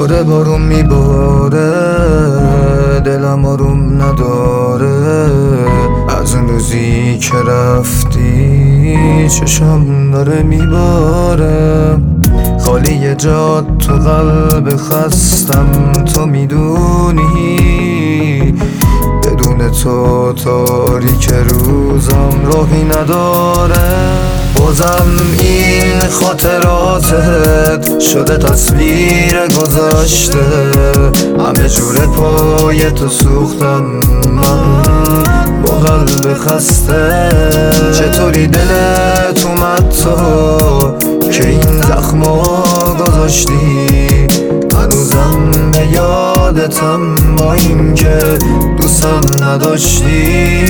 داره بارون میباره، دلم آروم نداره. از اون روزی که رفتی چشم داره میباره. خالی جات تو قلب خستم، تو میدونی بدون تو تاریک روزم راهی نداره. بازم این خاطراتت شده تصویر گذشته، همه جوره پای تو سوختم من با قلب خسته. چطوری دلت اومد تو که این زخما گذاشتی؟ هنوزم به یادتم با این که دوستم نداشتی.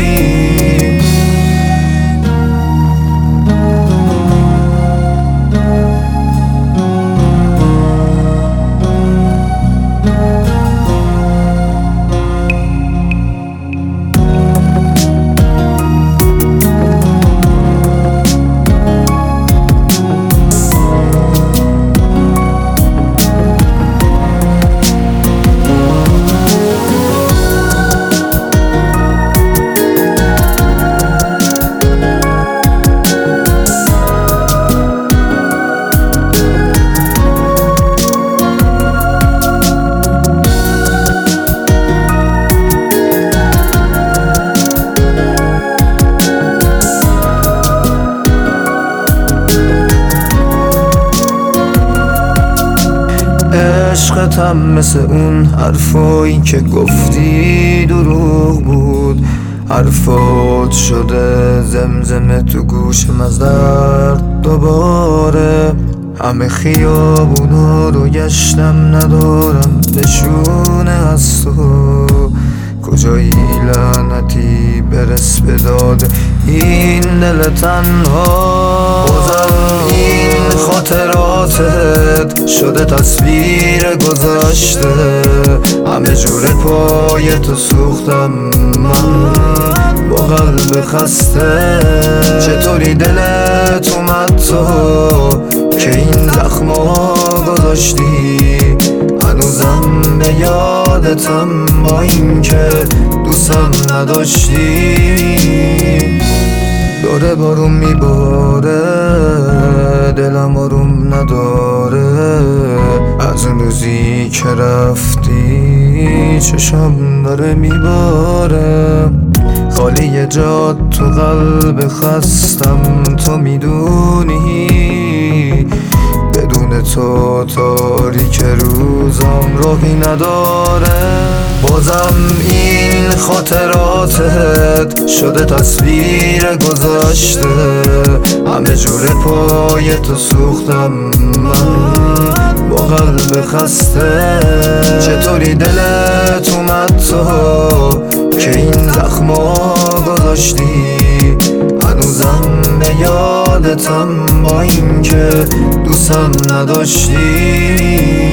عشقتم مثل اون حرفایی که گفتی دروغ بود. حرفات شده زمزمه تو گوشم از درد دوباره. همه خیابونا رو گشتم ندارم نشونه از تو. کجایی لعنتی برس به داد این دل تنها؟ بازم این خاطراتت شده تصویر گذشته، همه جوره پای تو سوختم من با قلب خسته. چطوری دلت اومد تو که این زخما گذاشتی؟ هنوزم به یادتم با این که دوستم نداشتی. داره بارون میباره، دلم آروم نداره. از اون روزی که رفتی چشم داره میباره. خالی جات تو قلب خستم، تو میدونی بدون تو تاریک روزم راهی نداره. بازم این خاطراتت شده تصویر گذشته، همه جوره پای تو سوختم من با قلب خسته. چطوری دلت اومد تو که این زخما گذاشتی؟ هنوزم به یادتم با این که دوستم نداشتی.